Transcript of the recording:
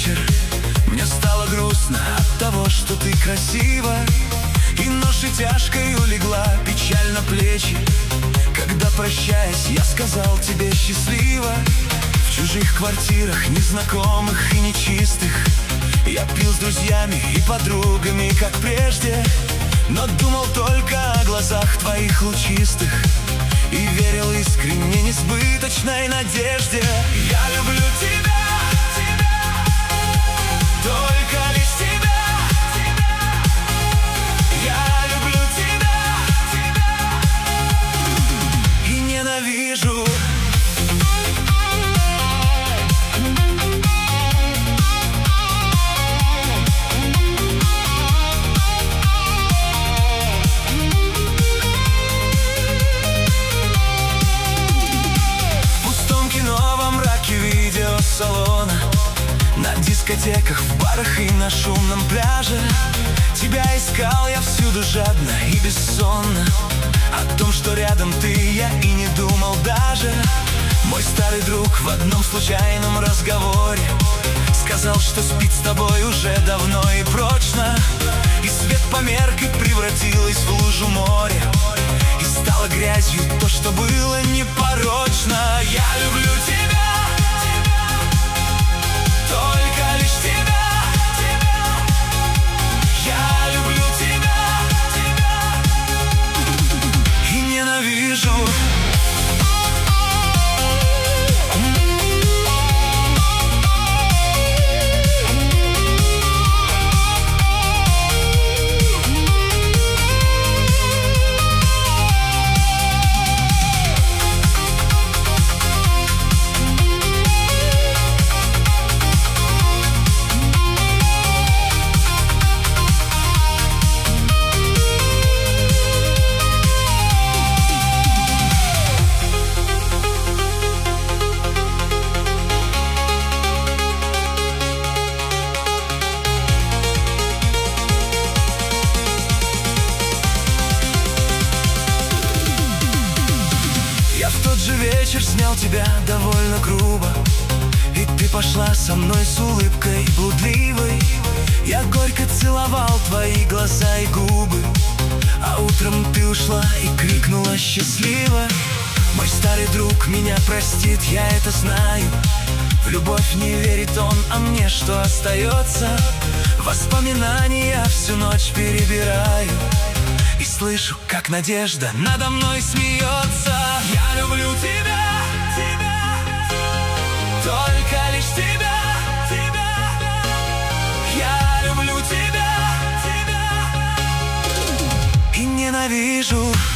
вечер мне стало грустно от того, что ты красива, и ношей тяжкой улегла печаль на плечи. Когда, прощаясь, я сказал тебе счастливо, в чужих квартирах, незнакомых и нечистых, я пил с друзьями и подругами, как прежде, но думал только о глазах твоих лучистых и верил искренне несбыточной надежде. Я люблю тебя, только лишь тебя. Я люблю тебя и ненавижу. Салона, на дискотеках, в барах и на шумном пляже тебя искал я всюду жадно и бессонно. О том, что рядом ты, я и не думал даже. Мой старый друг в одном случайном разговоре сказал, что спит с тобой уже давно и прочно. И свет померк и превратилось в лужу море, и стало грязью то, что было непорочно. Я люблю тебя, только лишь тебя. Я люблю тебя и ненавижу. Вечер снял тебя довольно грубо, и ты пошла со мной с улыбкой блудливой. Я горько целовал твои глаза и губы, а утром ты ушла и крикнула счастливо. Мой старый друг меня простит, я это знаю. В любовь не верит он, а мне что остается? Воспоминания всю ночь перебираю и слышу, как надежда надо мной смеется. Я люблю тебя, только лишь тебя. Я люблю тебя и ненавижу.